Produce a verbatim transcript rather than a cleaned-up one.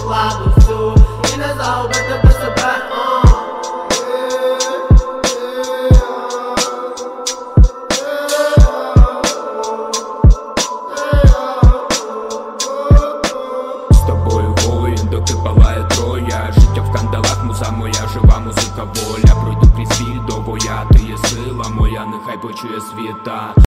владу всю і не загубити без себе. Доки палає троя, життя в кандалах, муза моя, жива музика, воля. Пройду крізь біль до боя, ти є сила моя, нехай почує світа.